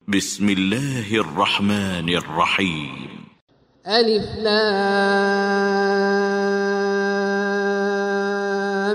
بسم الله الرحمن الرحيم. ألف لام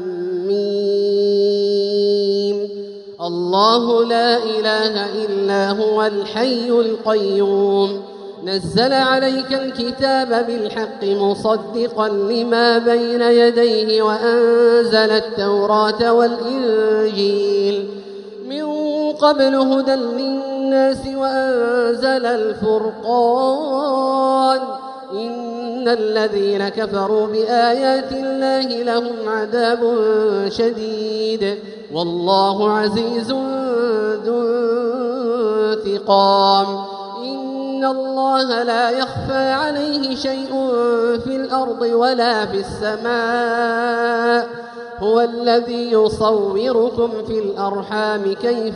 ميم. الله لا إله إلا هو الحي القيوم نزل عليك الكتاب بالحق مصدقا لما بين يديه وأنزل التوراة والإنجيل من قبل هدى للناس وأنزل الفرقان إن الذين كفروا بآيات الله لهم عذاب شديد والله عزيز ذو انتقام إن الله لا يخفى عليه شيء في الأرض ولا في السماء هو الذي يصوركم في الأرحام كيف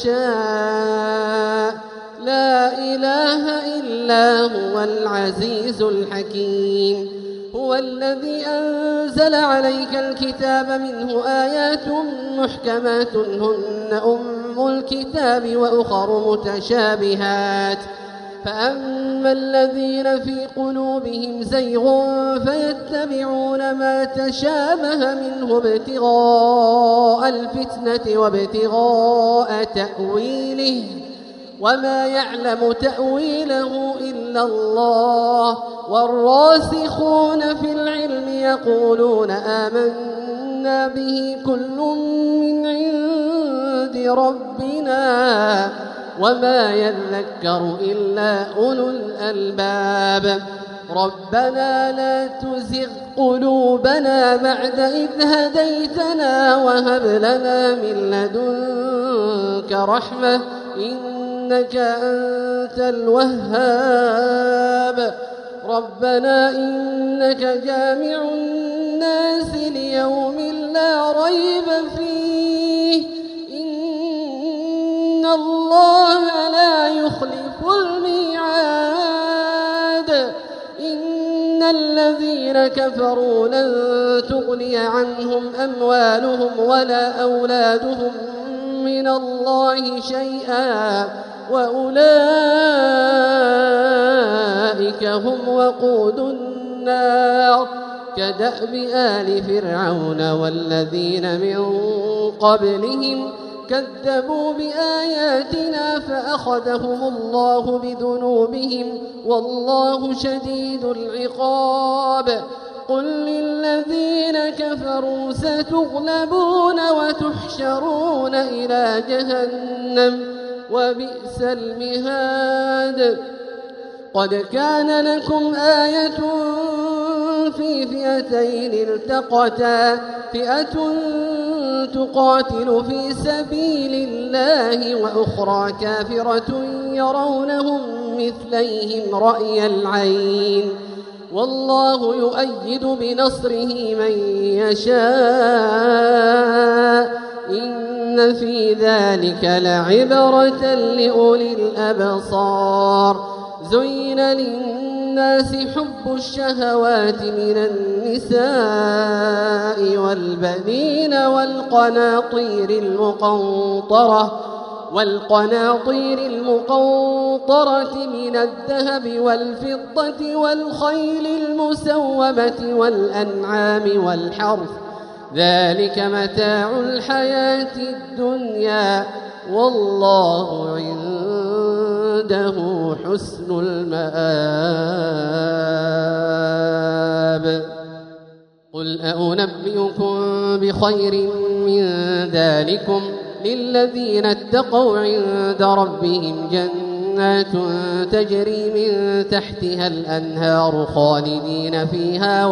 يشاء لا إله إلا هو العزيز الحكيم هو الذي أنزل عليك الكتاب منه آيات محكمات هن أم الكتاب وأخر متشابهات فأما الذين في قلوبهم زيغ فيتبعون ما تشابه منه ابتغاء الفتنة وابتغاء تأويله وما يعلم تأويله إلا الله والراسخون في العلم يقولون آمنا به كل من عند ربنا وما يذكر إلا أولو الألباب ربنا لا تزغ قلوبنا بعد إذ هديتنا وهب لنا من لدنك رحمة إنك أنت الوهاب ربنا إنك جامع الناس ليوم لا ريب فيه إن الله لا يخلف الميعاد إن الذين كفروا لن تغني عنهم أموالهم ولا أولادهم من الله شيئا وأولئك هم وقود النار كدأب آل فرعون والذين من قبلهم كذبوا بآياتنا فأخذهم الله بذنوبهم والله شديد العقاب قل للذين كفروا ستغلبون وتحشرون إلى جهنم وبئس المهاد قد كان لكم آية في فئتين التقتا فئة تقاتل في سبيل الله وأخرى كافرة يرونهم مثليهم رأي العين والله يؤيد بنصره من يشاء إن في ذلك لعبرة لأولي الأبصار زين للناس حب الشهوات من النساء والبنين والقناطير المقنطرة من الذهب والفضة والخيل المسومة والأنعام والحرث ذلك متاع الحياة الدنيا والله عنده حسن المآب قل أنبئكم بخير من ذلكم للذين اتقوا عند ربهم جنات تجري من تحتها الأنهار خالدين فيها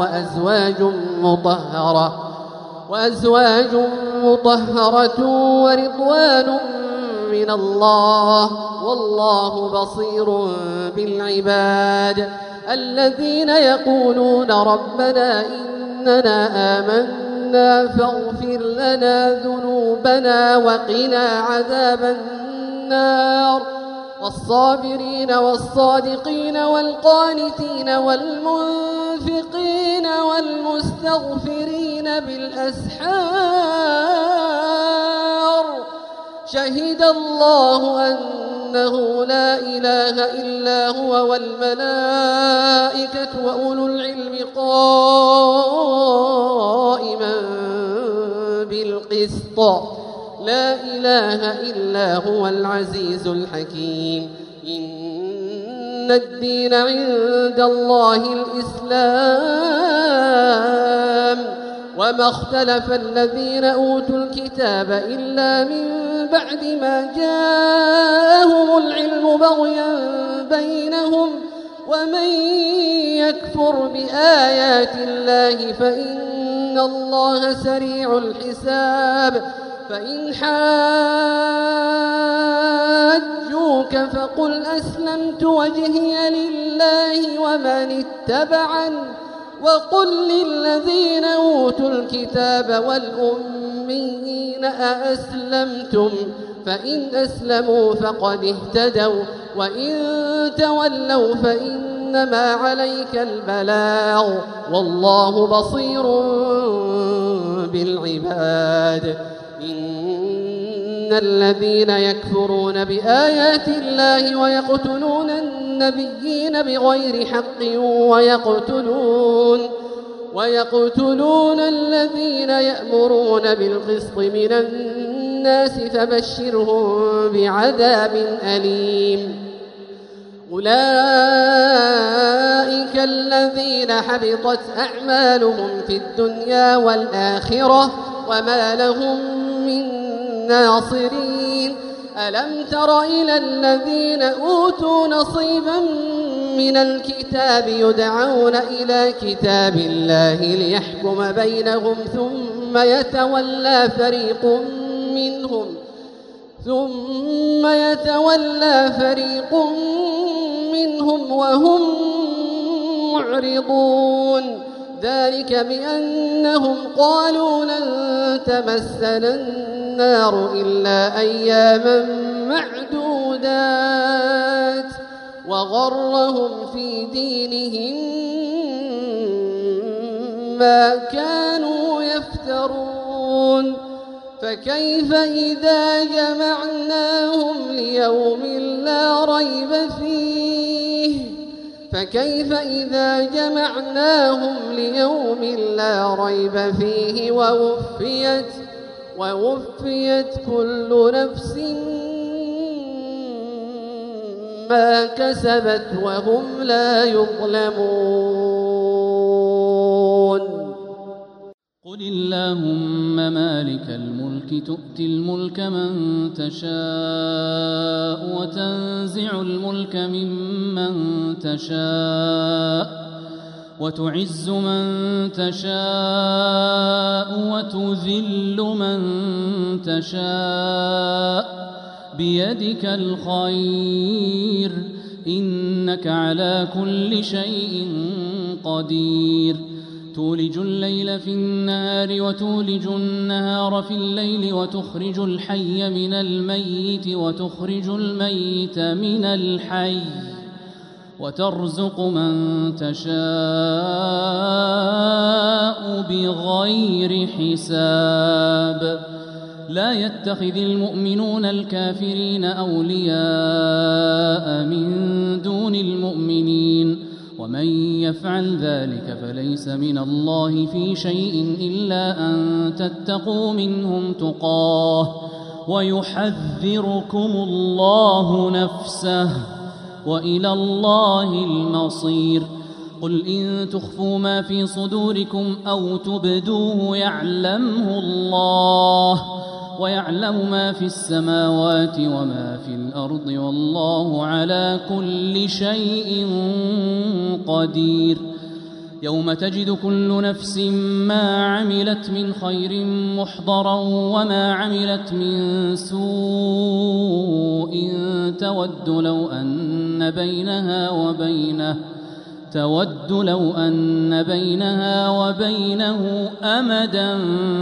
وأزواج مطهرة ورضوان من الله والله بصير بالعباد الذين يقولون ربنا إننا آمنا فاغفر لنا ذنوبنا وقنا عذاب النار والصابرين والصادقين والقانتين والمنفقين والمستغفرين بالأسحار شهد الله أن أنه لا إله إلا هو والملائكة وأولو العلم قائما بالقسط لا إله إلا هو العزيز الحكيم إن الدين عند الله الإسلام وما اختلف الذين أوتوا الكتاب إلا من بعد ما جاءهم العلم بغيا بينهم ومن يكفر بآيات الله فإن الله سريع الحساب فإن حاجوك فقل أسلمت وجهي لله ومن اتبعني وقل للذين أوتوا الكتاب والأميين أأسلمتم فإن أسلموا فقد اهتدوا وإن تولوا فإنما عليك البلاغ والله بصير بالعباد إن الذين يكفرون بآيات الله ويقتلون النبيين بغير حق ويقتلون الذين يأمرون بالقسط من الناس فبشرهم بعذاب أليم أولئك الذين حبطت أعمالهم في الدنيا والآخرة وما لهم من ناصرين ألم تر إلى الذين أوتوا نصيبا من الكتاب يدعون إلى كتاب الله ليحكم بينهم ثم يتولى فريق منهم وهم معرضون ذلك بأنهم قالوا لن تمسنا النار إلا أياما معدودات وغرهم في دينهم ما كانوا يفترون فكيف إذا جمعناهم ليوم لا ريب فيه ووفيت كل نفس ما كسبت وهم لا يظلمون قل اللهم مالك الملك تؤتي الملك من تشاء وتنزع الملك ممن تشاء وتعز من تشاء وتذل من تشاء بيدك الخير إنك على كل شيء قدير تولج الليل في النهار وتولج النهار في الليل وتخرج الحي من الميت وتخرج الميت من الحي وترزق من تشاء بغير حساب لا يتخذ المؤمنون الكافرين أولياء من دون المؤمنين ومن يفعل ذلك فليس من الله في شيء إلا أن تتقوا منهم تقاه ويحذركم الله نفسه وإلى الله المصير قل إن تخفوا ما في صدوركم أو تبدوه يعلمه الله ويعلم ما في السماوات وما في الأرض والله على كل شيء قدير يوم تجد كل نفس ما عملت من خير محضرا وما عملت من سوء تود لو أن بينها وبينه أمدا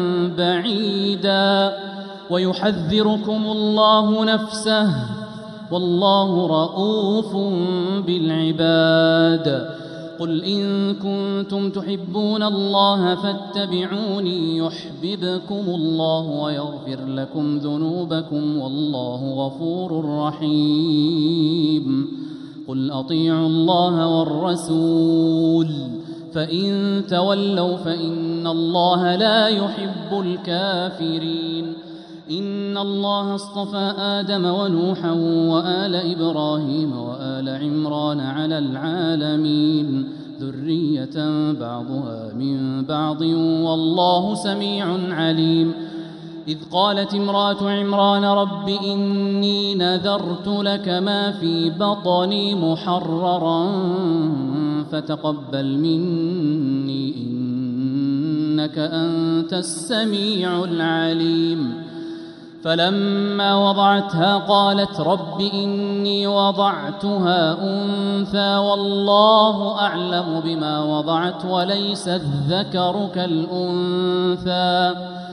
بعيدا ويحذركم الله نفسه والله رؤوف بالعباد قل إن كنتم تحبون الله فاتبعوني يحببكم الله ويغفر لكم ذنوبكم والله غفور رحيم قل أطيعوا الله والرسول فإن تولوا فإن الله لا يحب الكافرين إن الله اصطفى آدم ونوحا وآل إبراهيم وآل عمران على العالمين ذرية بعضها من بعض والله سميع عليم إذ قالت امرأة عمران رب إني نذرت لك ما في بطني محررا فتقبل مني إنك أنت السميع العليم فلما وضعتها قالت رب إني وضعتها أنثى والله أعلم بما وضعت وليس الذكر كالأنثى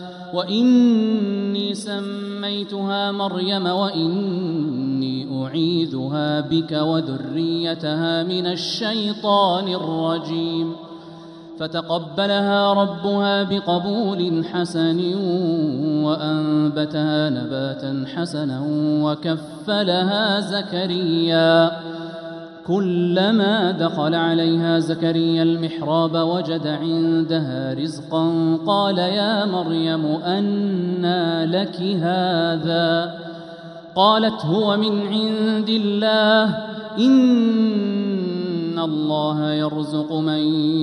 وإني سميتها مريم وإني أعيذها بك وذريتها من الشيطان الرجيم فتقبلها ربها بقبول حسن وأنبتها نباتا حسنا وكفلها زكريا كلما دخل عليها زكريا المحراب وجد عندها رزقا قال يا مريم أنى لك هذا قالت هو من عند الله إن الله يرزق من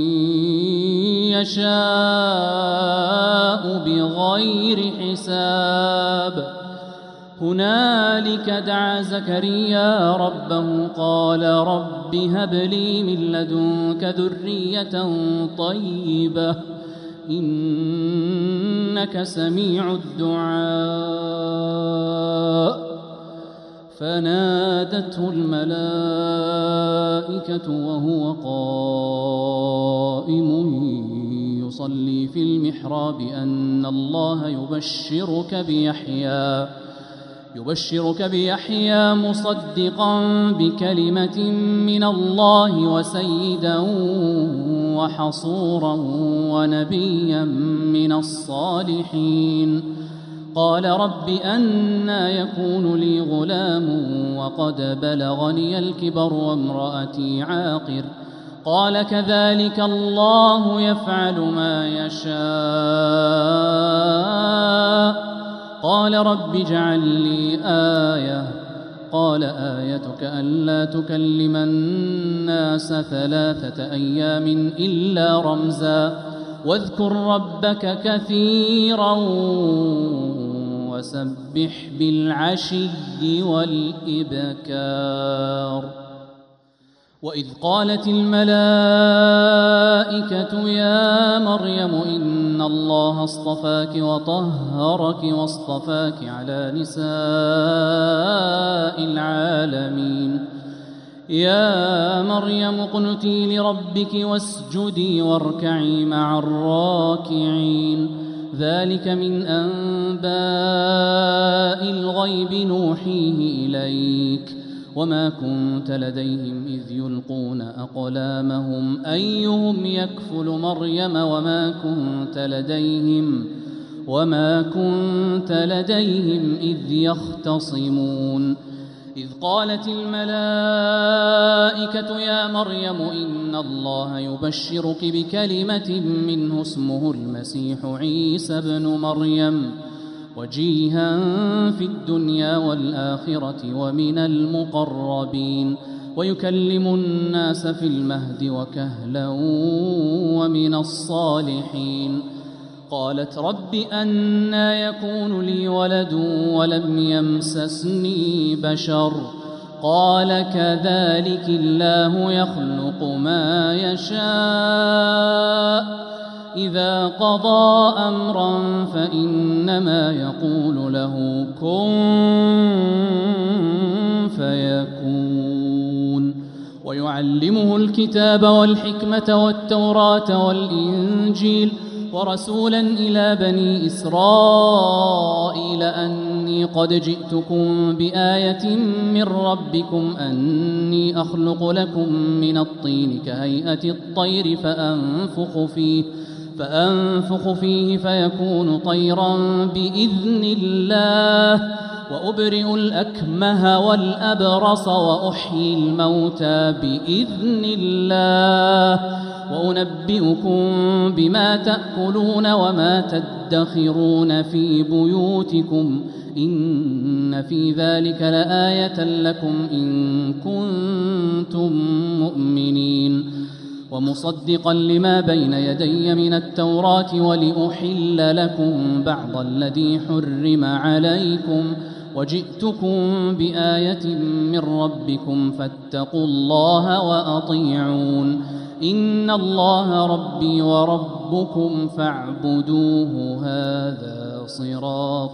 يشاء بغير حساب هنالك دعا زكريا ربه قال رب هب لي من لدنك ذرية طيبة إنك سميع الدعاء فنادته الملائكة وهو قائم يصلي في المحراب أن الله يبشرك بيحيى مصدقا بكلمة من الله وسيدا وحصورا ونبيا من الصالحين قال رب أنى يكون لي غلام وقد بلغني الكبر وامرأتي عاقر قال كذلك الله يفعل ما يشاء قال رب اجعل لي آية قال آيتك ألا تكلم الناس 3 أيام إلا رمزا واذكر ربك كثيرا وسبح بالعشي والإبكار وإذ قالت الملائكة يا مريم إن الله اصطفاك وطهرك واصطفاك على نساء العالمين يا مريم اقنتي لربك واسجدي واركعي مع الراكعين ذلك من أنباء الغيب نوحيه إليك وما كنت لديهم إذ يلقون أقلامهم أيهم يكفل مريم وما كنت لديهم إذ يختصمون إذ قالت الملائكة يا مريم إن الله يبشرك بكلمة منه اسمه المسيح عيسى بن مريم وجيها في الدنيا والآخرة ومن المقربين ويكلم الناس في المهد وكهلا ومن الصالحين قالت رب أنى يكون لي ولد ولم يمسسني بشر قال كذلك الله يخلق ما يشاء إذا قضى أمرا فإنما يقول له كن فيكون ويعلمه الكتاب والحكمة والتوراة والإنجيل ورسولا إلى بني إسرائيل أني إني قد جئتكم بآية من ربكم أني أخلق لكم من الطين كهيئة الطير فأنفخ فيه فيكون طيرا بإذن الله وأبرئ الأكمه والأبرص وأحيي الموتى بإذن الله وأنبئكم بما تأكلون وما تدخرون في بيوتكم إن في ذلك لآية لكم إن كنتم مؤمنين ومصدقا لما بين يدي من التوراة ولأحل لكم بعض الذي حرم عليكم وجئتكم بآية من ربكم فاتقوا الله وأطيعون إن الله ربي وربكم فاعبدوه هذا صراط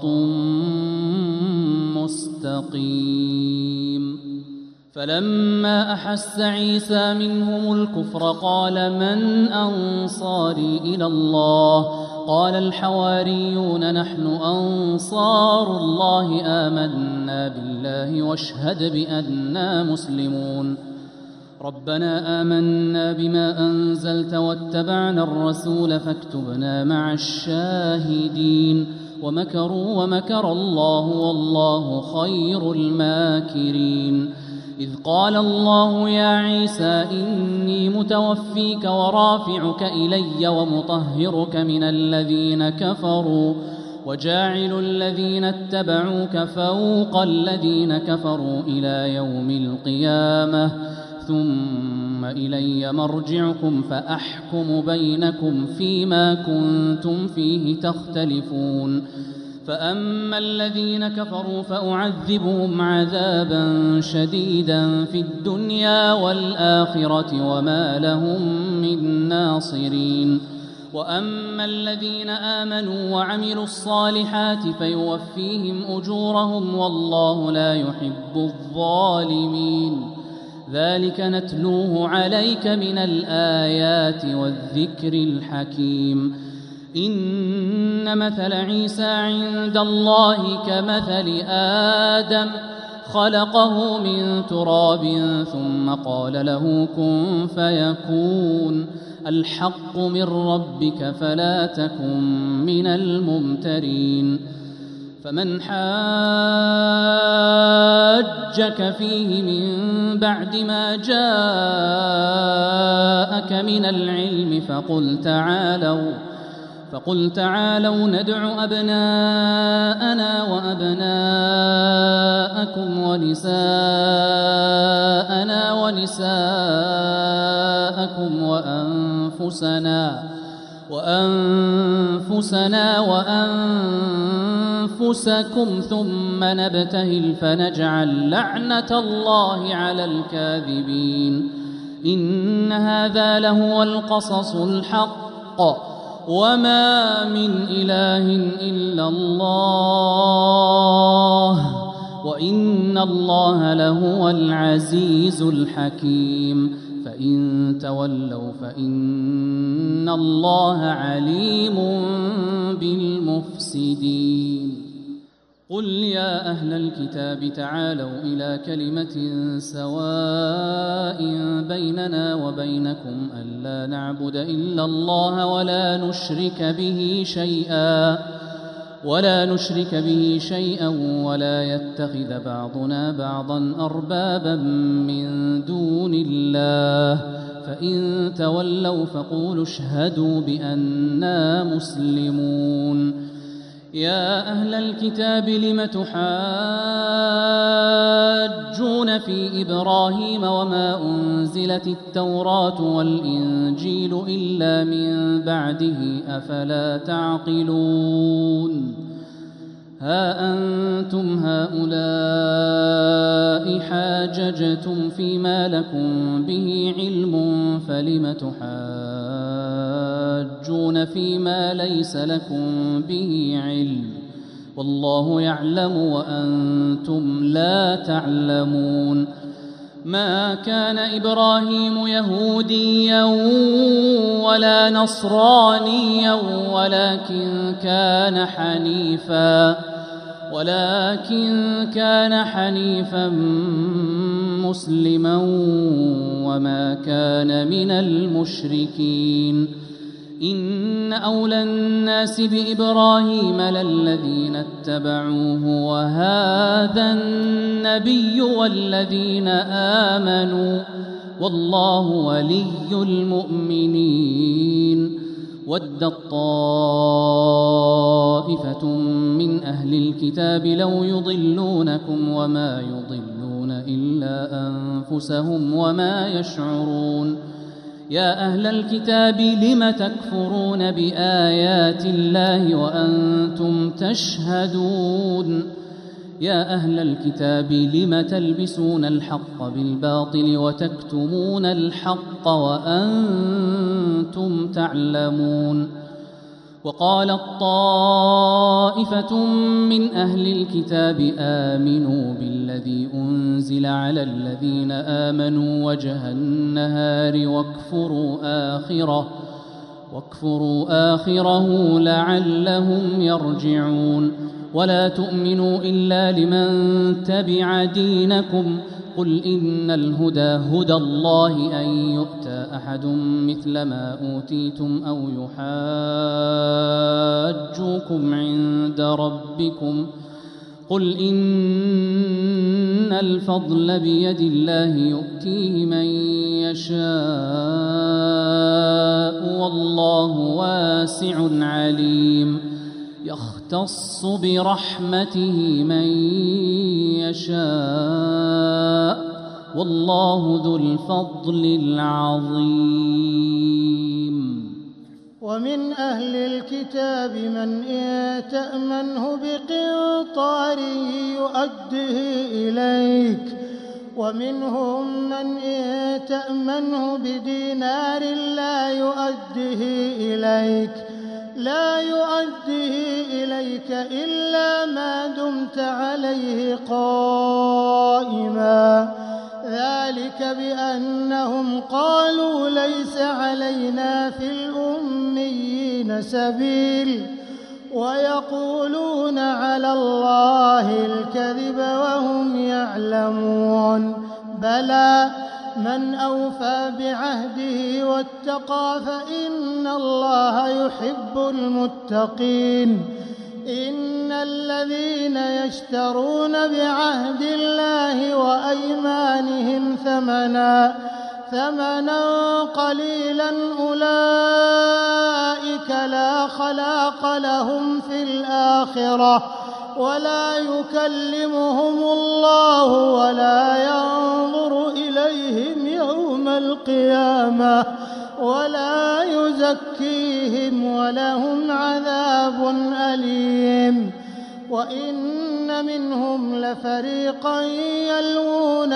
مستقيم فلما أحس عيسى منهم الكفر قال من أنصاري إلى الله قال الحواريون نحن أنصار الله آمنا بالله واشهد بأننا مسلمون ربنا آمنا بما أنزلت واتبعنا الرسول فاكتبنا مع الشاهدين ومكروا ومكر الله والله خير الماكرين إذ قال الله يا عيسى إني متوفيك ورافعك إلي ومطهرك من الذين كفروا وجاعل الذين اتبعوك فوق الذين كفروا إلى يوم القيامة ثم إلي مرجعكم فأحكم بينكم فيما كنتم فيه تختلفون فأما الذين كفروا فأعذبهم عذابا شديدا في الدنيا والآخرة وما لهم من ناصرين وأما الذين آمنوا وعملوا الصالحات فيوفيهم أجورهم والله لا يحب الظالمين ذلك نتلوه عليك من الآيات والذكر الحكيم إن مثل عيسى عند الله كمثل آدم خلقه من تراب ثم قال له كن فيكون الحق من ربك فلا تكن من الممترين فمن حاجك فيه من بعد ما جاءك من العلم فقل تعالوا ندع أبناءنا وأبناءكم ونساءنا ونساءكم وأنفسنا وأنفسكم ثم نبتهل فنجعل لعنة الله على الكاذبين إن هذا لهو القصص الحق وما من إله إلا الله وإن الله لهو العزيز الحكيم فإن تولوا فإن الله عليم بالمفسدين قل يا أهل الكتاب تعالوا إلى كلمة سواء بيننا وبينكم ألا نعبد إلا الله ولا نشرك به شيئا ولا يتخذ بعضنا بعضا أربابا من دون الله فإن تولوا فقولوا اشهدوا بأننا مسلمون يا أهل الكتاب لم تحاجون في إبراهيم وما أنزلت التوراة والإنجيل إلا من بعده أفلا تعقلون ها أنتم هؤلاء حاججتم فيما لكم به علم فلم تحاجون فيما ليس لكم به علم والله يعلم وأنتم لا تعلمون ما كان إبراهيم يهوديا ولا نصرانيا ولكن كان ولكن كان حنيفا مسلما وما كان من المشركين إن أولى الناس بإبراهيم للذين اتبعوه وهذا النبي والذين آمنوا والله ولي المؤمنين ودت طائفة من أهل الكتاب لو يضلونكم وما يضلون إلا أنفسهم وما يشعرون يا أهل الكتاب لم تكفرون بآيات الله وأنتم تشهدون يا أهل الكتاب لم تلبسون الحق بالباطل وتكتمون الحق وأنتم تعلمون وقالت طائفة من أهل الكتاب آمنوا بالذي أنزل على الذين آمنوا وجه النهار واكفروا آخره لعلهم يرجعون ولا تؤمنوا إلا لمن تبع دينكم قل إن الهدى هدى الله أن يؤتى أحد مثل ما أوتيتم أو يحاجوكم عند ربكم قل إن الفضل بيد الله يؤتيه من يشاء والله واسع عليم يختص برحمته من يشاء والله ذو الفضل العظيم ومن أهل الكتاب من إن تأمنه بقنطار يؤده إليك ومنهم من إن تأمنه بدينار لا يؤده إليك إلا ما دمت عليه قائما ذلك بأنهم قالوا ليس علينا في الأميين سبيل ويقولون على الله الكذب وهم يعلمون بلى من أوفى بعهده واتقى فإن الله يحب المتقين إن الذين يشترون بعهد الله وأيمانهم ثمنا قليلا أولئك لا خلاق لهم في الآخرة ولا يكلمهم الله ولا ينظر إليهم يوم القيامة ولا يزكيهم ولهم عذاب أليم وإن منهم لفريقا يلوون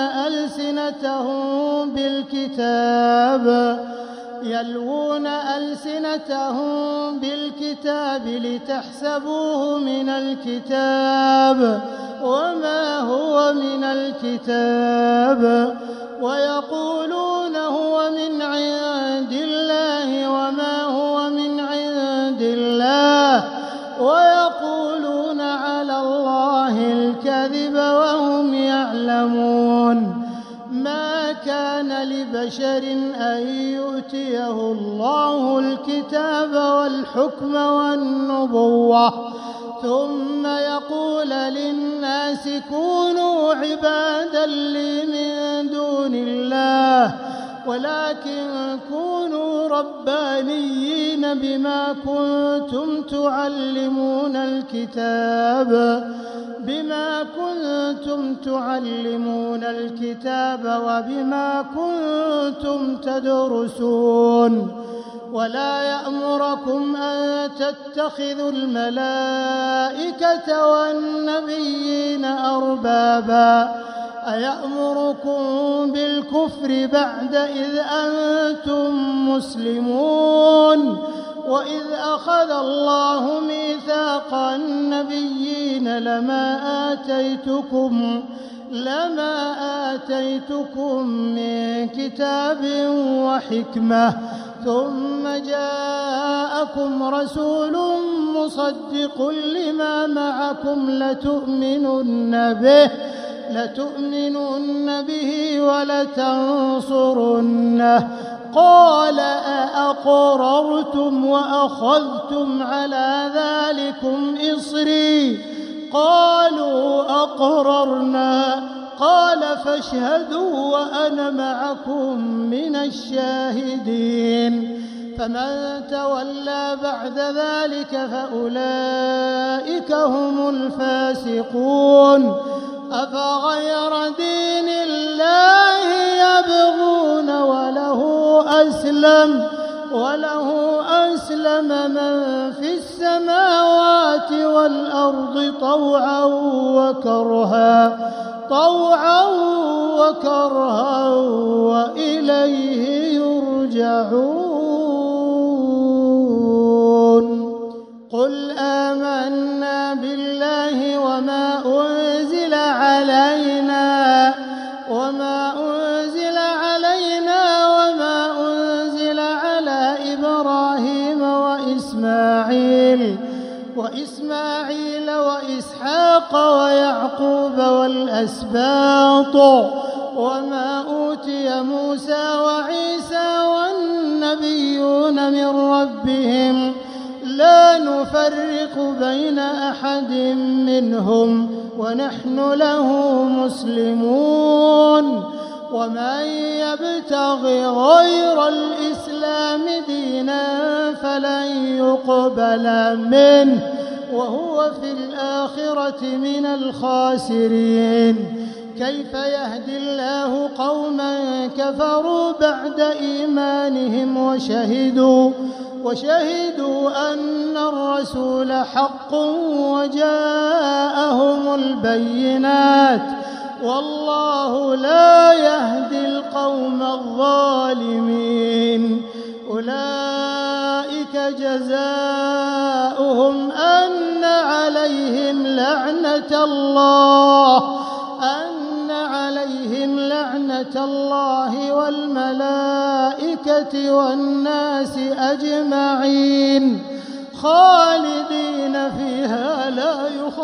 ألسنتهم بالكتاب لتحسبوه من الكتاب وما هو من الكتاب ويقولون هو من عند الله وما هو من عند الله ويقولون على الله الكذب وهم يعلمون ما كان لبشر أن يؤتيه الله الكتاب والحكم والنبوة ثم يقول للناس كونوا عبادا لي من دون الله ولكن كونوا ربانيين بما كنتم تعلمون الكتاب وبما كنتم تدرسون ولا يأمركم أن تتخذوا الملائكة والنبيين أربابا أيأمركم بالكفر بعد إذ أنتم مسلمون وإذ أخذ الله ميثاق النبيين لما آتيتكم من كتاب وحكمة ثم جاءكم رسول مصدق لما معكم لتؤمنن به ولتنصرنه قال أأقررتم وأخذتم على ذلكم إصري قالوا أقررنا قال فاشهدوا وأنا معكم من الشاهدين فمن تولى بعد ذلك فأولئك هم الفاسقون أفغير دين الله يبغون وله أسلم من في السماوات والأرض طوعا وكرها وإليه يرجعون قل آمنا بالله وما أنزل علينا وما أنزل على إبراهيم وإسماعيل وإسحاق ويعقوب والأسباط وما أوتي موسى وعيسى والنبيون من ربهم لا نفرق بين أحد منهم ونحن له مسلمون ومن يبتغ غير الإسلام دينا فلن يقبل منه وهو في الآخرة من الخاسرين كيف يهدي الله قوما كفروا بعد إيمانهم وشهدوا أن الرسول حق وجاءهم البينات والله لا يهدي القوم الظالمين أولئك جزاؤهم أن عليهم لعنة الله والملائكة والناس أجمعين خالدين فيها لا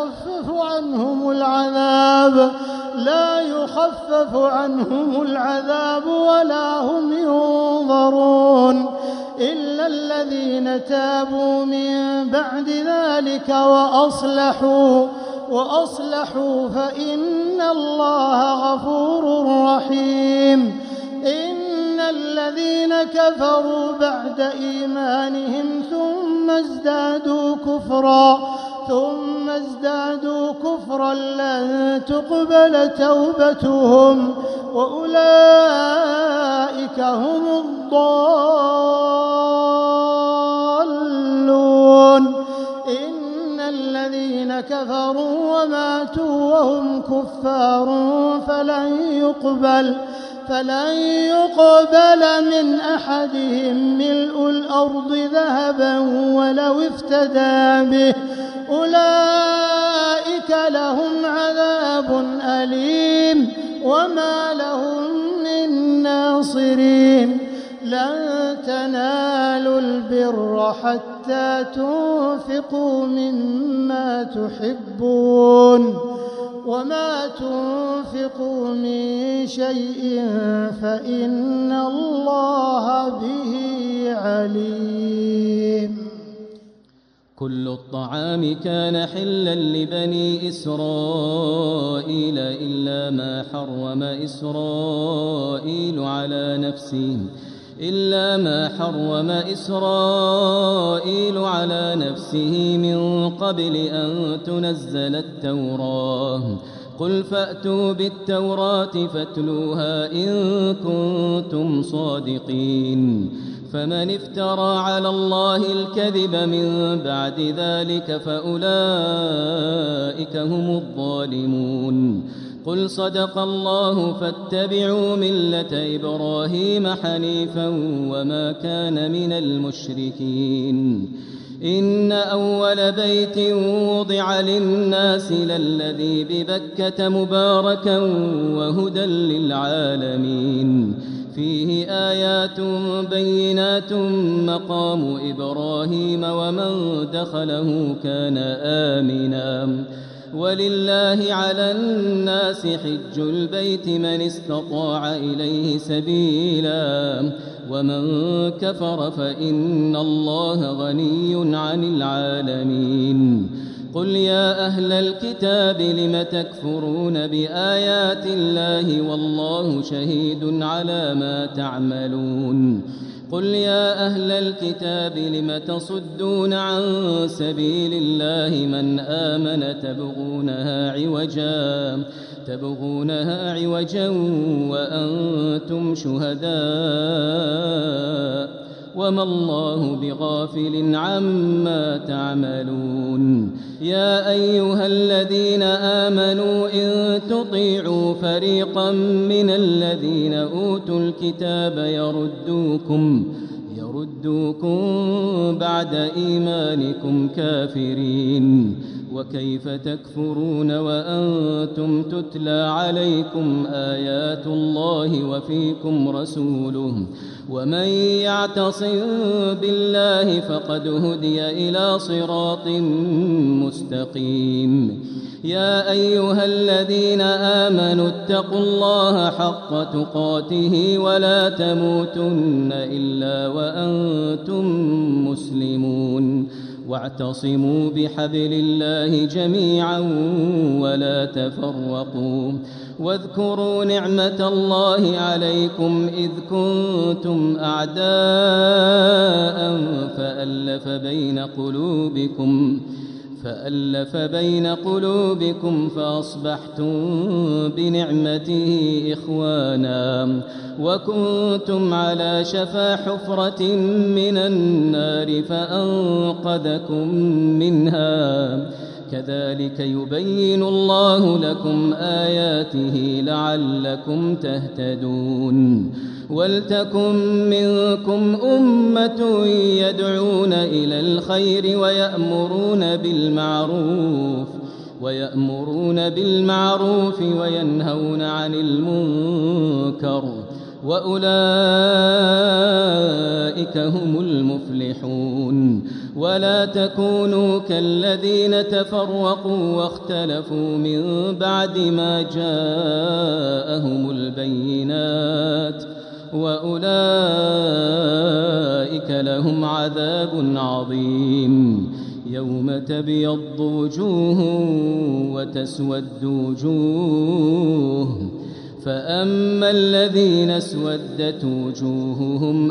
يخفف عنهم العذاب ولا هم ينظرون إلا الذين تابوا من بعد ذلك وأصلحوا فإن الله غفور رحيم إن الذين كفروا بعد إيمانهم ثم ازدادوا كفرا لن تقبل توبتهم وأولئك هم الضالون إن الذين كفروا وماتوا وهم كفار فلن يقبل من أحدهم ملء الأرض ذهبا ولو افتدى به أولئك لهم عذاب أليم وما لهم من ناصرين لن تنالوا البر حتى تنفقوا مما تحبون وما تنفقوا من شيء فإن الله به عليم كل الطعام كان حلا لبني إسرائيل إلا ما حرم إسرائيل على نفسه من قبل أن تنزل التوراة قل فأتوا بالتوراة فاتلوها إن كنتم صادقين فمن افترى على الله الكذب من بعد ذلك فأولئك هم الظالمون قل صدق الله فاتبعوا ملة إبراهيم حنيفا وما كان من المشركين إن أول بيت وضع للناس للذي ببكة مباركا وهدى للعالمين فيه آيات بينات مقام إبراهيم ومن دخله كان آمنا ولله على الناس حج البيت من استطاع إليه سبيلا ومن كفر فإن الله غني عن العالمين قل يا أهل الكتاب لم تكفرون بآيات الله والله شهيد على ما تعملون قل يا أهل الكتاب لم تصدون عن سبيل الله من آمن تبغونها عوجا وأنتم شهداء وما الله بغافل عما تعملون يا أيها الذين آمنوا إن تطيعوا فريقا من الذين أوتوا الكتاب يردوكم بعد إيمانكم كافرين وكيف تكفرون وأنتم تتلى عليكم آيات الله وفيكم رسوله ومن يعتصم بالله فقد هدي إلى صراط مستقيم يا أيها الذين آمنوا اتقوا الله حق تقاته ولا تموتن إلا وأنتم مسلمون واعتصموا بحبل الله جميعا ولا تفرقوا واذكروا نعمة الله عليكم إذ كنتم أعداء فألف بين قلوبكم فأصبحتم بنعمته إخوانا وكنتم على شفا حفرة من النار فأنقذكم منها كذلك يبين الله لكم آياته لعلكم تهتدون ولتكن منكم أمة يدعون إلى الخير ويأمرون بالمعروف وينهون عن المنكر وأولئك هم المفلحون ولا تكونوا كالذين تفرقوا واختلفوا من بعد ما جاءهم البينات وأولئك لهم عذاب عظيم يوم تبيض وجوه وتسود وجوه فأما الذين اسودت وجوههم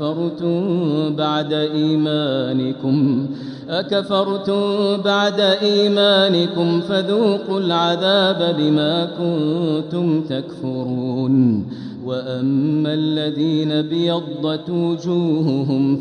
أكفرتم بعد إيمانكم فذوقوا العذاب بما كنتم تكفرون وأما الذين ابيضت وجوههم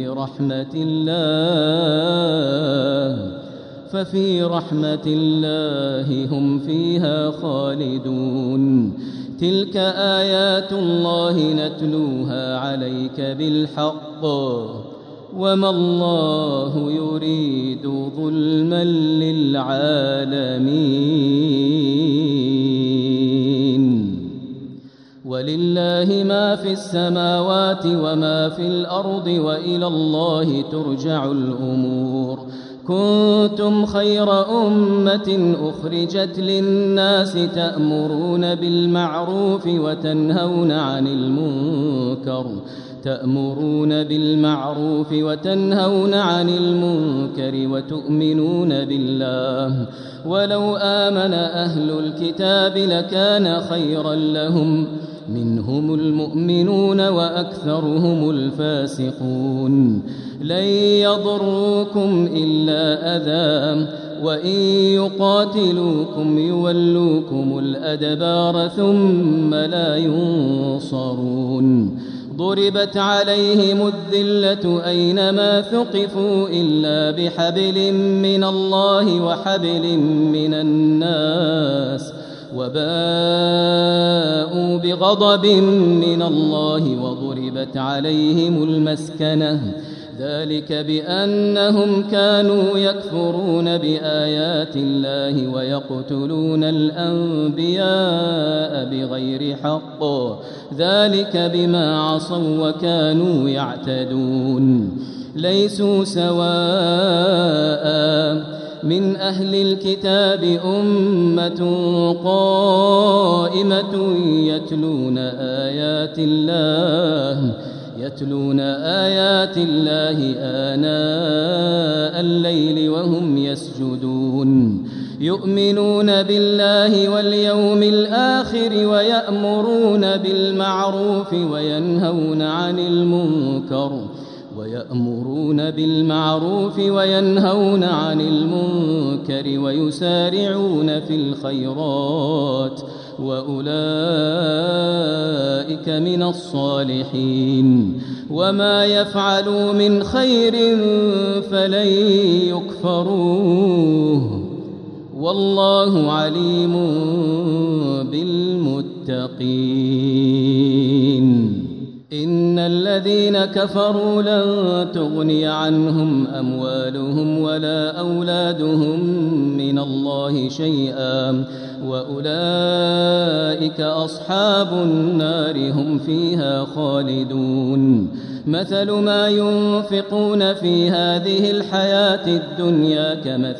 ففي رحمة الله هم فيها خالدون تلك آيات الله نتلوها عليك بالحق وما الله يريد ظلما للعالمين ولله ما في السماوات وما في الأرض وإلى الله ترجع الأمور كنتم خير أمة أخرجت للناس تأمرون بالمعروف وتنهون عن المنكر وتؤمنون بالله ولو آمن أهل الكتاب لكان خيرا لهم منهم المؤمنون وأكثرهم الفاسقون لن يضروكم إلا أذى وإن يقاتلوكم يولوكم الأدبار ثم لا ينصرون ضربت عليهم الذلة أينما ثقفوا إلا بحبل من الله وحبل من الناس وباءوا بغضب من الله وضربت عليهم المسكنة ذلك بأنهم كانوا يكفرون بآيات الله ويقتلون الأنبياء بغير حق ذلك بما عصوا وكانوا يعتدون ليسوا سواء من أهل الكتاب أمة قائمة يتلون آيات الله آناء الليل وهم يسجدون يؤمنون بالله واليوم الآخر ويأمرون بالمعروف وينهون عن المنكر ويسارعون في الخيرات وأولئك من الصالحين وما يفعلوا من خير فلن يكفروه والله عليم بالمتقين إن الذين كفروا لن تغني عنهم أموالهم ولا أولادهم من الله شيئا وأولئك أصحاب النار هم فيها خالدون مثل ما ينفقون في هذه الحياة الدنيا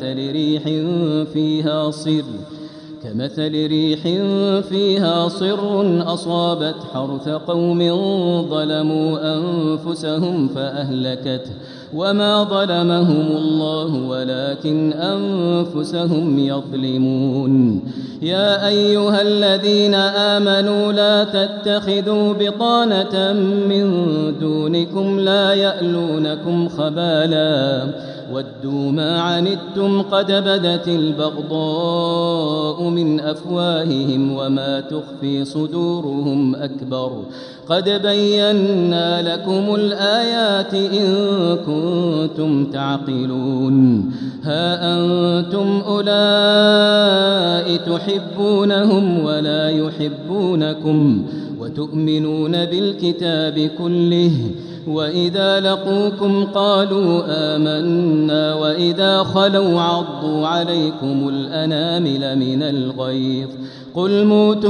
كمثل ريح فيها صر أصابت حرث قوم ظلموا أنفسهم فأهلكته وما ظلمهم الله ولكن أنفسهم يظلمون يا أيها الذين آمنوا لا تتخذوا بطانة من دونكم لا يألونكم خبالا ودوا ما عنتم قد بدت البغضاء من أفواههم وما تخفي صدورهم أكبر قد بينا لكم الآيات إن كنتم تعقلون ها أنتم أولئك تحبونهم ولا يحبونكم وتؤمنون بالكتاب كله وإذا لقوكم قالوا آمنا وإذا خلوا عضوا عليكم الأنامل من الغيظ قل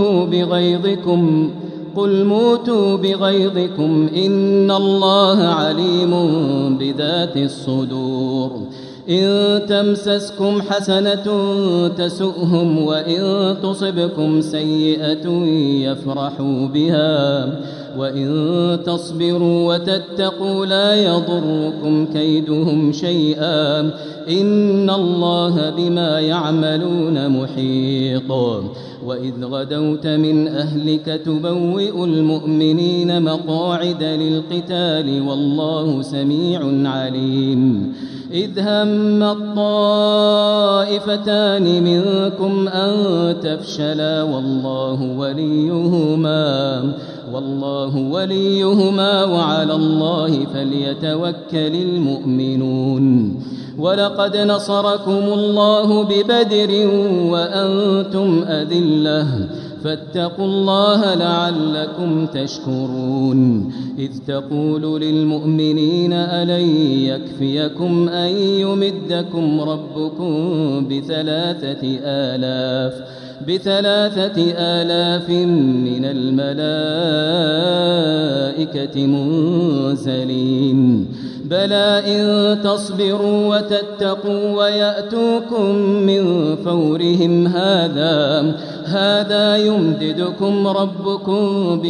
موتوا بغيظكم إن الله عليم بذات الصدور إن تمسسكم حسنة تسؤهم وإن تصبكم سيئة يفرحوا بها وإن تصبروا وتتقوا لا يضركم كيدهم شيئا إن الله بما يعملون محيط وإذ غدوت من أهلك تبوئ المؤمنين مقاعد للقتال والله سميع عليم إذ هم الطائفتان منكم أن تفشلا والله وليهما وعلى الله فليتوكل المؤمنون ولقد نصركم الله ببدر وأنتم أذلة فاتقوا الله لعلكم تشكرون إذ تقول للمؤمنين ألن يكفيكم أن يمدكم ربكم بثلاثة آلاف من الملائكة منزلين بلى إن تصبروا وتتقوا ويأتوكم من فورهم هذا يمددكم ربكم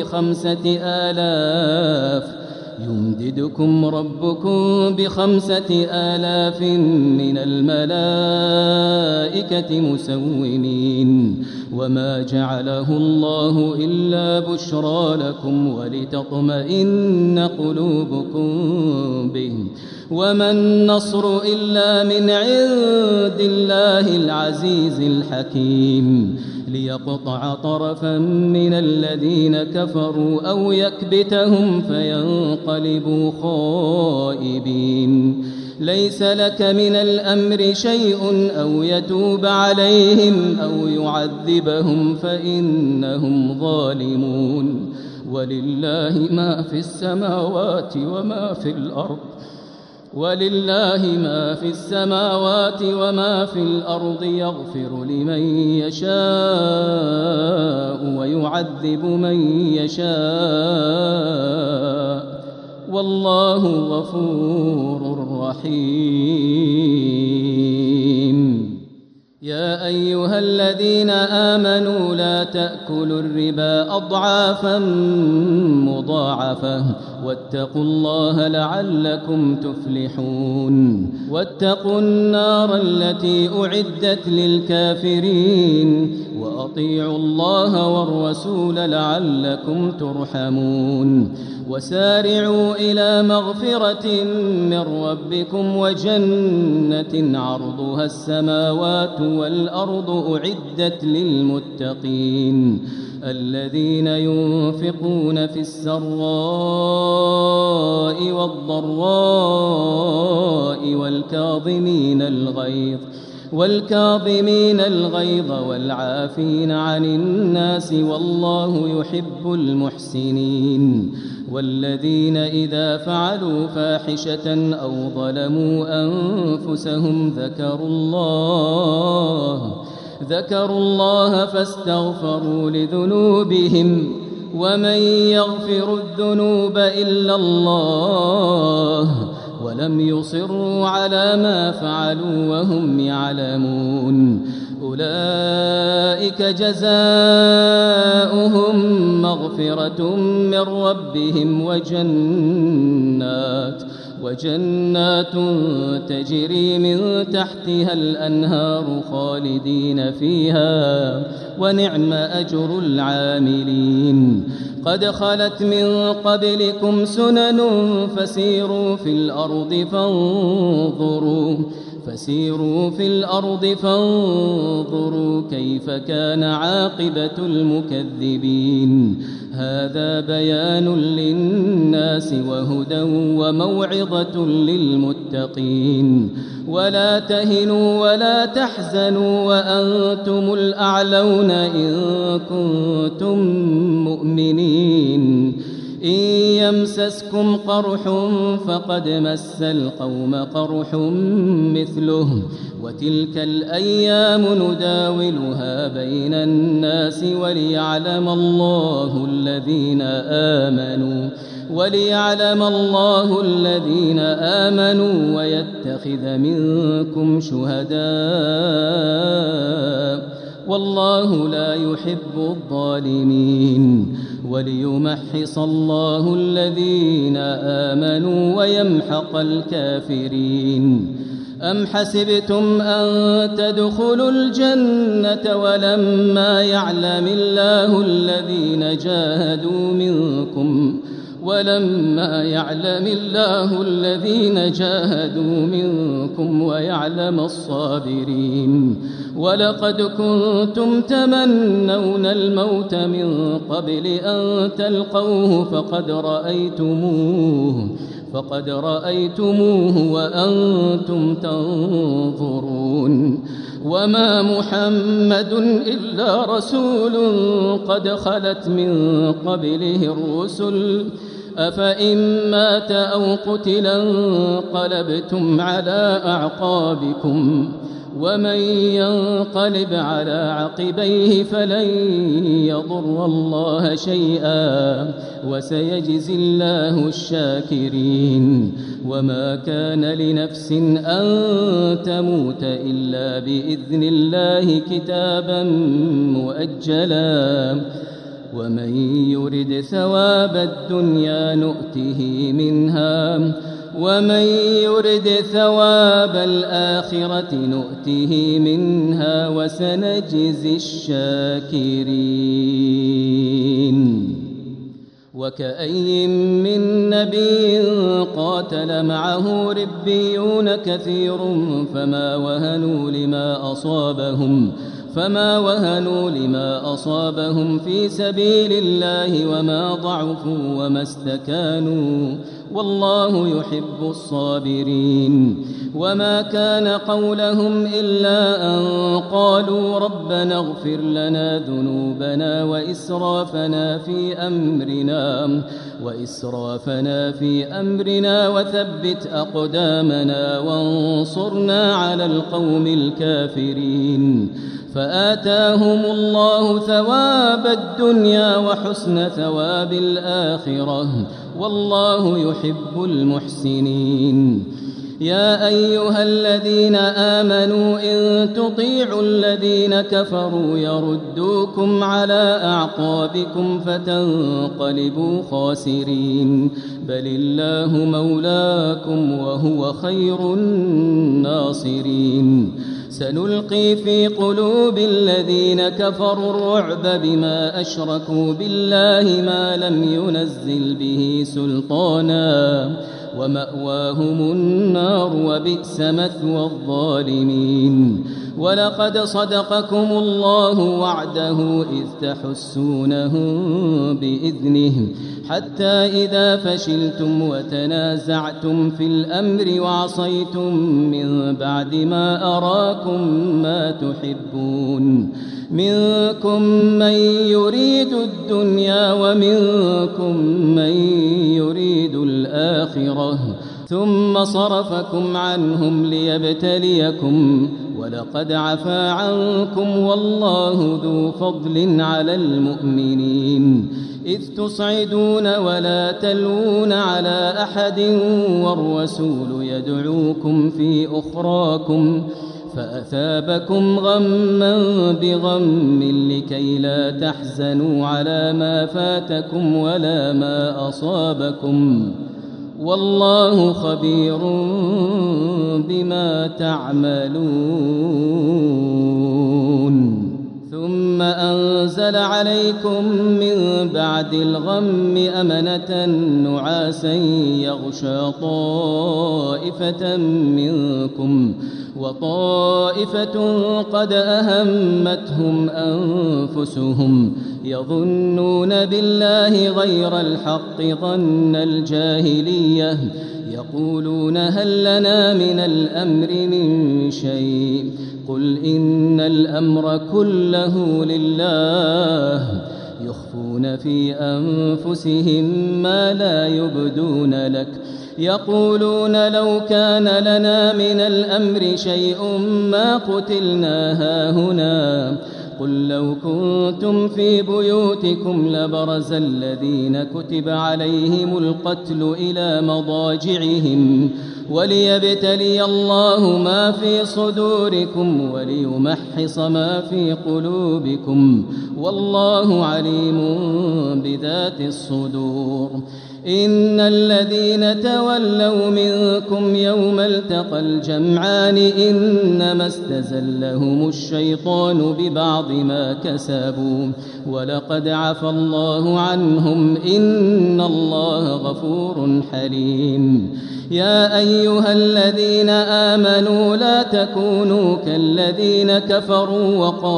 بخمسة آلاف من الملائكة مسومين وما جعله الله إلا بشرى لكم ولتطمئن قلوبكم به وما النصر إلا من عند الله العزيز الحكيم ليقطع طرفا من الذين كفروا أو يكبتهم فينقلبوا خائبين ليس لك من الأمر شيء أو يتوب عليهم أو يعذبهم فإنهم ظالمون ولله ما في السماوات وما في الأرض ولله ما في السماوات وما في الأرض يغفر لمن يشاء ويعذب من يشاء والله غفور رحيم. يا أيها الذين آمنوا لا تأكلوا الربا أضعافا مضاعفة واتقوا الله لعلكم تفلحون. واتقوا النار التي أعدت للكافرين وأطيعوا الله والرسول لعلكم ترحمون. وسارعوا إلى مغفرة من ربكم وجنة عرضها السماوات والأرض أعدت للمتقين الذين ينفقون في السراء والضراء والكاظمين الغيظ والعافين عن الناس والله يحب المحسنين. والذين إذا فعلوا فاحشة أو ظلموا أنفسهم ذكروا الله فاستغفروا لذنوبهم ومن يغفر الذنوب إلا الله ولم يصروا على ما فعلوا وهم يعلمون أولئك جزاؤهم مغفرة من ربهم وجنات تجري من تحتها الأنهار خالدين فيها ونعم أجر العاملين. قد خلت من قبلكم سنن فسيروا في الأرض فانظروا كيف كان عاقبة المكذبين. هذا بيان للناس وهدى وموعظة للمتقين. ولا تهنوا ولا تحزنوا وأنتم الأعلون إن كنتم مؤمنين. إن يمسسكم قرح فقد مس القوم قرح مثله وتلك الأيام نداولها بين الناس وليعلم الله الذين آمنوا ويتخذ منكم شهداء والله لا يحب الظالمين. وليمحص الله الذين آمنوا ويمحق الكافرين. أم حسبتم أن تدخلوا الجنة ولما يعلم الله الذين جاهدوا منكم ويعلم الصابرين. ولقد كنتم تمنون الموت من قبل أن تلقوه فقد رأيتموه وأنتم تنظرون. وما محمد إلا رسول قد خلت من قبله الرسل أفإن مات أو قتلا انقلبتم على أعقابكم ومن ينقلب على عقبيه فلن يضر الله شيئا وسيجزي الله الشاكرين. وما كان لنفس أن تموت إلا بإذن الله كتابا مؤجلا ومن يرد ثواب الدنيا نؤته منها ومن يرد ثواب الآخرة نؤته منها وسنجزي الشاكرين. وكأي من نبي قاتل معه ربيون كثير فما وهنوا لما أصابهم فما وهنوا لما أصابهم في سبيل الله وما ضعفوا وما استكانوا والله يحب الصابرين. وما كان قولهم إلا أن قالوا ربنا اغفر لنا ذنوبنا وإسرافنا في أمرنا وثبت أقدامنا وانصرنا على القوم الكافرين. فآتاهم الله ثواب الدنيا وحسن ثواب الآخرة والله يحب المحسنين. يا أيها الذين آمنوا إن تطيعوا الذين كفروا يردوكم على أعقابكم فتنقلبوا خاسرين بل الله مولاكم وهو خير الناصرين. سنلقي في قلوب الذين كفروا الرعب بما أشركوا بالله ما لم ينزل به سلطانا ومأواهم النار وبئس مثوى الظالمين. ولقد صدقكم الله وعده إذ تحسونهم بإذنه حتى إذا فشلتم وتنازعتم في الأمر وعصيتم من بعد ما أراكم ما تحبون منكم من يريد الدنيا ومنكم من يريد الآخرة ثم صرفكم عنهم ليبتليكم ولقد عفا عنكم والله ذو فضل على المؤمنين. إذ تصعدون ولا تلوون على أحد والرسول يدعوكم في أخراكم فأثابكم غما بغم لكي لا تحزنوا على ما فاتكم ولا ما أصابكم والله خبير بما تعملون. ثم أنزل عليكم من بعد الغم أمنة نعاسا يغشى طائفة منكم وطائفة قد أهمتهم أنفسهم يظنون بالله غير الحق ظن الجاهلية يقولون هل لنا من الأمر من شيء قل إن الأمر كله لله يخفون في أنفسهم ما لا يبدون لك يقولون لو كان لنا من الأمر شيء ما قتلنا هاهنا قل لو كنتم في بيوتكم لبرز الذين كتب عليهم القتل إلى مضاجعهم وليبتلي الله ما في صدوركم وليمحص ما في قلوبكم والله عليم بذات الصدور. إن الذين تولوا منكم يوم التقى الجمعان إنما استزلهم الشيطان ببعض ما كسبوا ولقد عفى الله عنهم إن الله غفور حليم. يا أيها الذين آمنوا لا تكونوا كالذين كفروا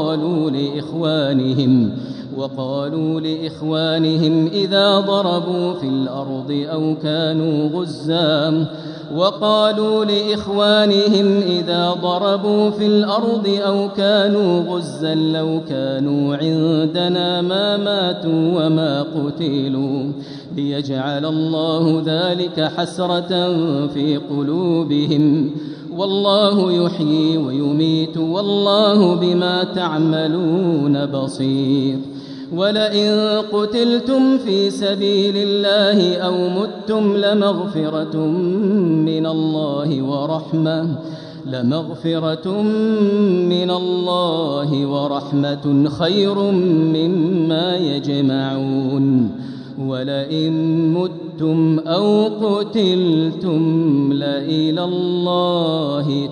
وقالوا لإخوانهم إذا ضربوا في الأرض أو كانوا غزا لو كانوا عندنا ما ماتوا وما قتلوا ليجعل الله ذلك حسرة في قلوبهم والله يحيي ويميت والله بما تعملون بصير. ولئن قتلتم في سبيل الله أو متم لمغفرة من الله ورحمة خير مما يجمعون. ولئن متم أو قتلتم لإلى الله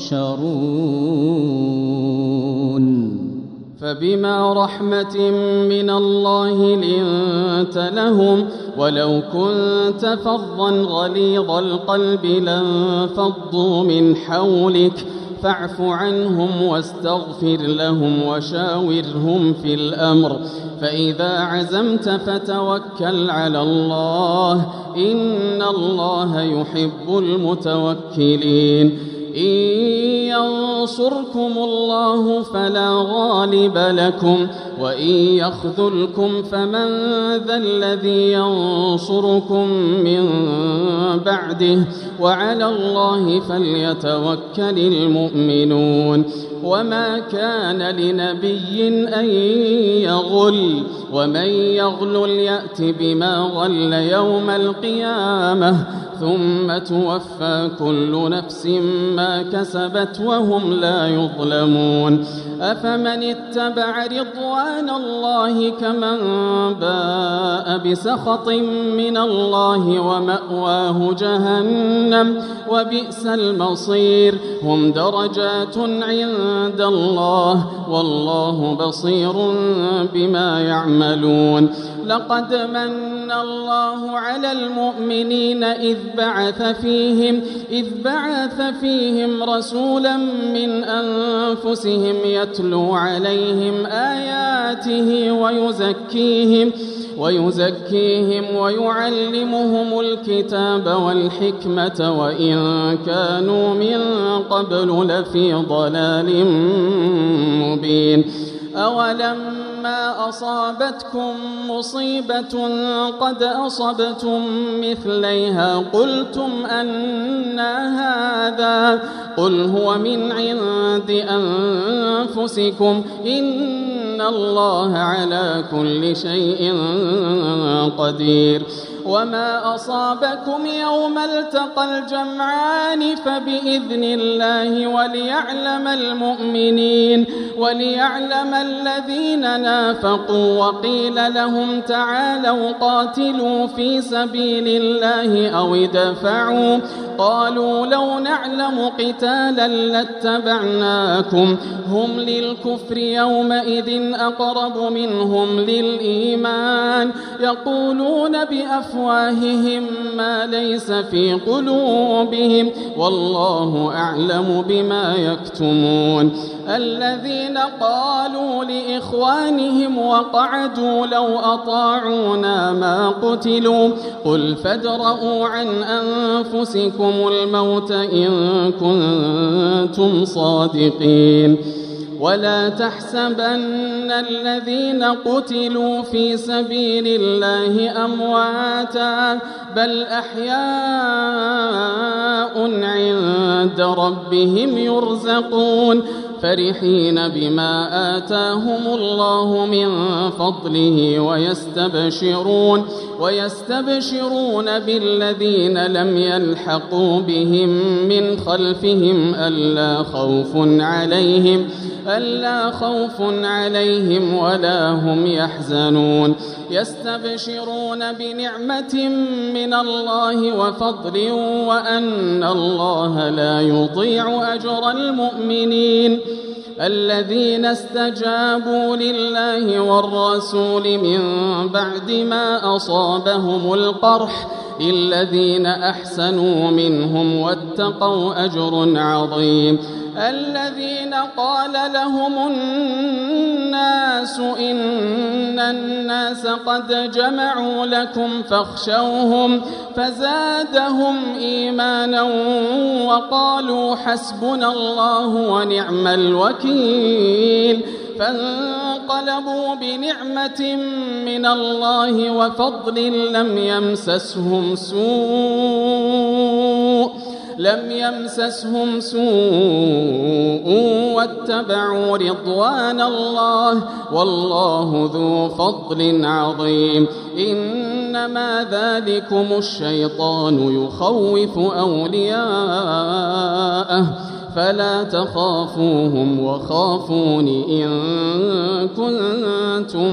تحشرون. فبما رحمة من الله لنت لهم ولو كنت فظا غليظ القلب لانفضوا من حولك فاعف عنهم واستغفر لهم وشاورهم في الأمر فإذا عزمت فتوكل على الله إن الله يحب المتوكلين إن ينصركم الله فلا غالب لكم وإن يخذلكم فمن ذا الذي ينصركم من بعده وعلى الله فليتوكل المؤمنون وما كان لنبي أن يغل ومن يغل يأت بما غل يوم القيامة ثم توفى كل نفس ما كسبت وهم لا يظلمون أفمن اتبع رضوان الله كمن باء بسخط من الله ومأواه جهنم وبئس المصير هم درجات عند الله والله بصير بما يعملون لقد من الله على المؤمنين إذ بعث فيهم رسولا من أنفسهم يتلو عليهم آياته ويزكيهم ويعلمهم الكتاب والحكمة وإن كانوا من قبل لفي ضلال مبين أولما أصابتكم مصيبة قد أصبتم مثليها قلتم أنى هذا قل هو من عند أنفسكم إن الله على كل شيء قدير وما أصابكم يوم التقى الجمعان فبإذن الله وليعلم الذين نافقوا وقيل لهم تعالوا قاتلوا في سبيل الله أو ادفعوا قالوا لو نعلم قتالا لاتبعناكم هم للكفر يومئذ أقرب منهم للإيمان يقولون بأفواههم ما ليس في قلوبهم والله أعلم بما يكتمون الذين قالوا لإخوانهم وقعدوا لو أطاعونا ما قتلوا قل فادرءوا عن أنفسكم الموت إن كنتم صادقين ولا تحسبن الذين قتلوا في سبيل الله أمواتا بل أحياء عند ربهم يرزقون فرحين بما آتاهم الله من فضله ويستبشرون بالذين لم يلحقوا بهم من خلفهم ألا خوف عليهم ولا هم يحزنون يستبشرون بنعمة من الله وفضل وأن الله لا يضيع أجر المؤمنين الذين استجابوا لله والرسول من بعد ما أصابهم القرح للذين أحسنوا منهم واتقوا أجر عظيم الذين قال لهم الناس إن الناس قد جمعوا لكم فاخشوهم فزادهم إيمانا وقالوا حسبنا الله ونعم الوكيل فانقلبوا بنعمة من الله وفضل لم يمسسهم سوء واتبعوا رضوان الله والله ذو فضل عظيم إنما ذلكم الشيطان يخوف أولياءه فلا تخافوهم وخافون إن كنتم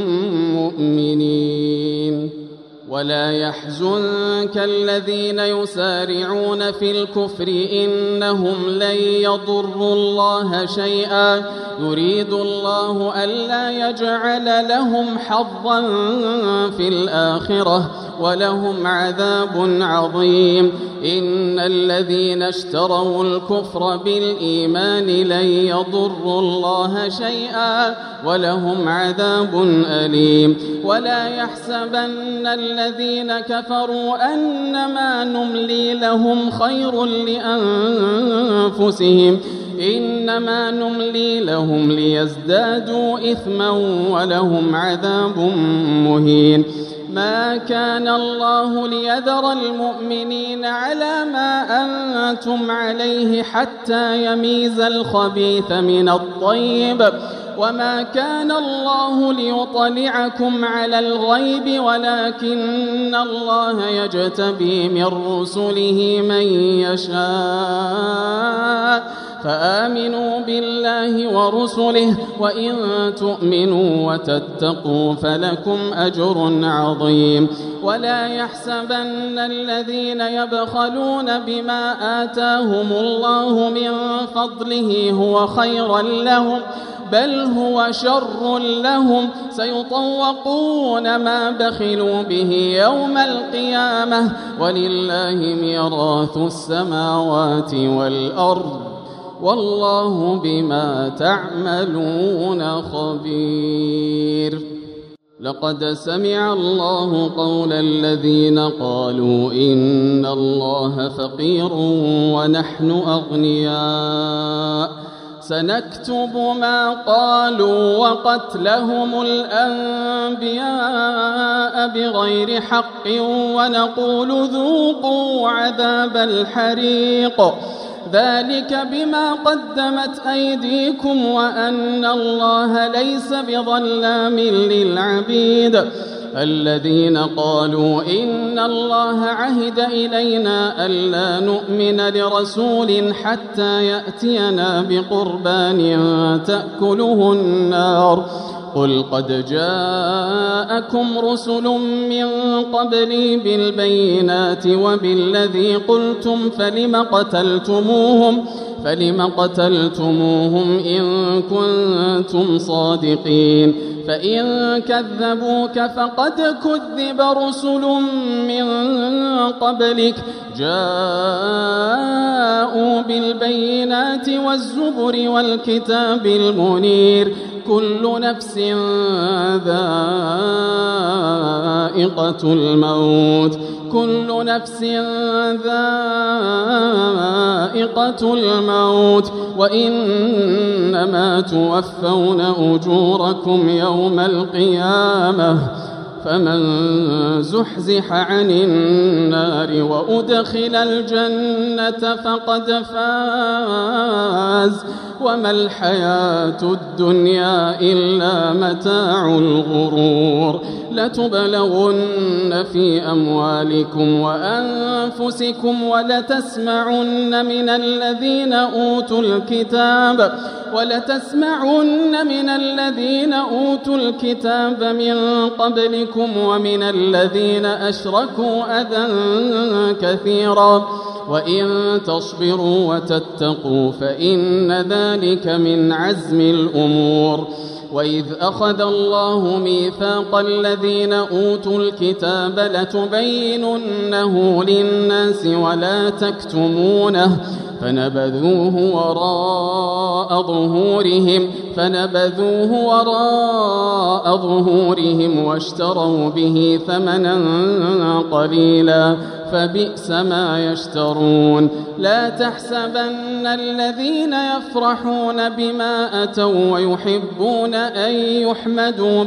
مؤمنين ولا يحزنك الذين يسارعون في الكفر إنهم لن يضروا الله شيئا يريد الله ألا يجعل لهم حظا في الآخرة ولهم عذاب عظيم. إن الذين اشتروا الكفر بالإيمان لن يضروا الله شيئا ولهم عذاب أليم. ولا يحسبن الذين كفروا أنما نملي لهم خير لأنفسهم إنما نملي لهم ليزدادوا إثما ولهم عذاب مهين. ما كان الله ليذر المؤمنين على ما أنتم عليه حتى يميز الخبيث من الطيب وما كان الله ليطلعكم على الغيب ولكن الله يجتبي من رسله من يشاء فآمنوا بالله ورسله وإن تؤمنوا وتتقوا فلكم أجر عظيم. ولا يحسبن الذين يبخلون بما آتاهم الله من فضله هو خيرا لهم بل هو شر لهم سيطوقون ما بخلوا به يوم القيامة ولله ميراث السماوات والأرض والله بما تعملون خبير. لقد سمع الله قول الذين قالوا إن الله فقير ونحن أغنياء سنكتب ما قالوا وقتلهم الأنبياء بغير حق ونقول ذوقوا عذاب الحريق ذلك بما قدمت أيديكم وأن الله ليس بظلام للعبيد. الذين قالوا إن الله عهد إلينا ألا نؤمن لرسول حتى يأتينا بقربان تأكله النار قل قد جاءكم رسل من قبلي بالبينات وبالذي قلتم فلم قتلتموهم إن كنتم صادقين فإن كذبوك فقد كذب رسل من قبلك جاءوا بالبينات والزبر والكتاب المنير كل نفس ذائقة الموت وإنما توفون أجوركم يوم القيامة فمن زحزح عن النار وأدخل الجنة فقد فاز وما الحياة الدنيا إلا متاع الغرور. لتبلغن في أموالكم وأنفسكم ولتسمعن من الذين أوتوا الكتاب من قبلكم ومن الذين أشركوا أذى كثيرا وإن تصبروا وتتقوا فإن ذلك من عزم الأمور. وإذ أخذ الله ميثاق الذين أوتوا الكتاب لتبيننه للناس ولا تكتمونه فنبذوه وراء ظهورهم واشتروا به ثمنا قليلا فبئس ما يشترون. لا تحسبن الذين يفرحون بما أتوا ويحبون أن يحمدوا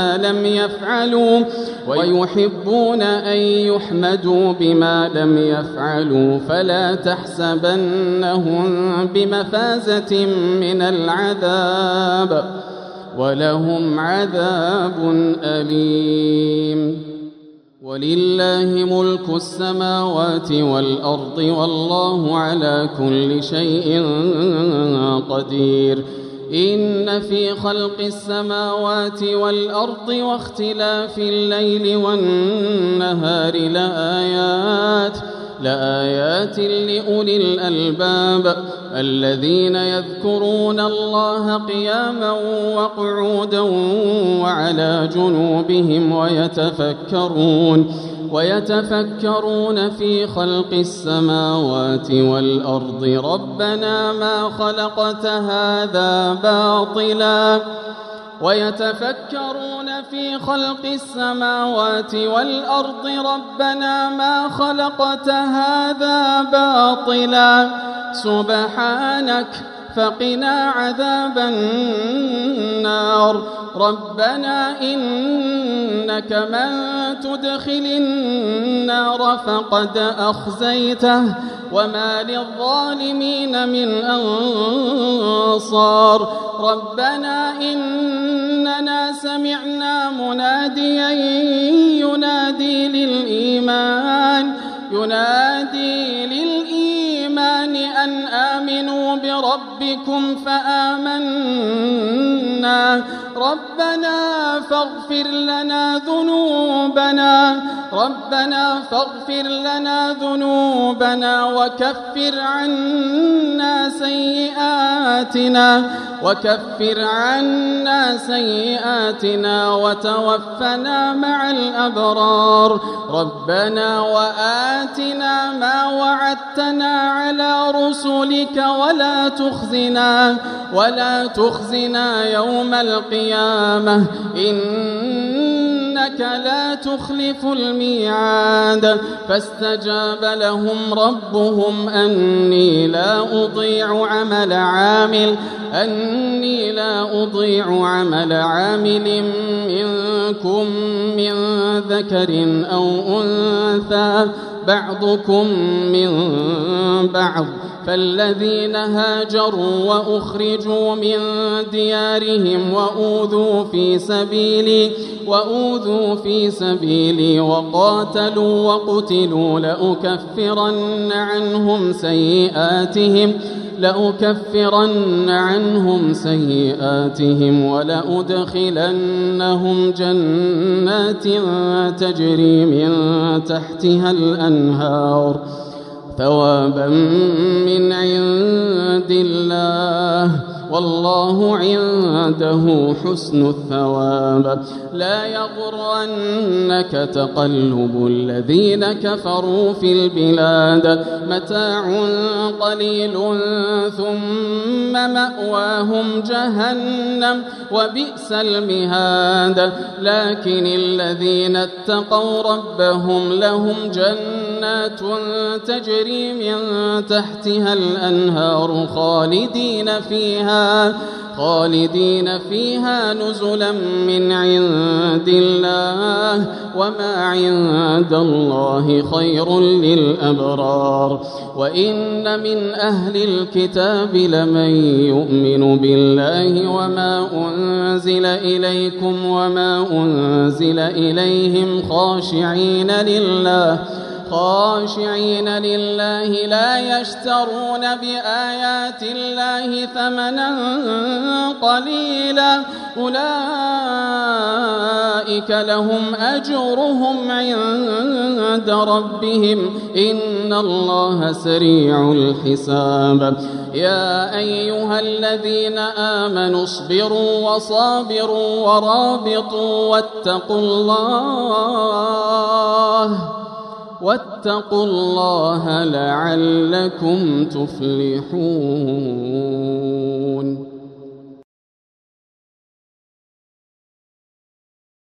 بما لم يفعلوا فلا تحسبنهم بمفازة من العذاب ولهم عذاب أليم. ولله ملك السماوات والأرض والله على كل شيء قدير. إن في خلق السماوات والأرض واختلاف الليل والنهار لآيات لأولي الألباب الذين يذكرون الله قياما وقعودا وعلى جنوبهم ويتفكرون في خلق السماوات والأرض ربنا ما خلقت هذا باطلا ويتفكرون في خلق السماوات والأرض ربنا ما خلقت هذا باطلا سبحانك فقنا عذاب النار ربنا إنك من تدخل النار فقد أخزيته وما للظالمين من أنصار ربنا إننا سمعنا مناديا ينادي للإيمان أن آمنوا بربكم فآمنا ربنا فاغفر لنا ذنوبنا وكفر عنا سيئاتنا وتوفنا مع الأبرار ربنا وآتنا ما وعدتنا على رسلك ولا تخزنا يوم القيامة إنك لا تخلف الميعاد فاستجاب لهم ربهم أني لا أضيع عمل عامل منكم من ذكر أو أنثى بعضكم من بعض فالذين هاجروا وأخرجوا من ديارهم وأوذوا في سبيلي وقاتلوا وقتلوا لأكفرن عنهم سيئاتهم ولأدخلنهم جنات تجري من تحتها الأنهار ثوابا من عند الله والله عنده حسن الثواب لا يغرنك تقلب الذين كفروا في البلاد متاع قليل ثم مأواهم جهنم وبئس المهاد لكن الذين اتقوا ربهم لهم جنات تجري من تحتها الأنهار خالدين فيها نزلا من عند الله وما عند الله خير للأبرار وإن من أهل الكتاب لمن يؤمن بالله وما أنزل إليكم وما أنزل إليهم خاشعين لله لا يشترون بآيات الله ثمنا قليلا أولئك لهم أجرهم عند ربهم إن الله سريع الحساب يا أيها الذين آمنوا اصبروا وصابروا ورابطوا واتقوا الله لعلكم تفلحون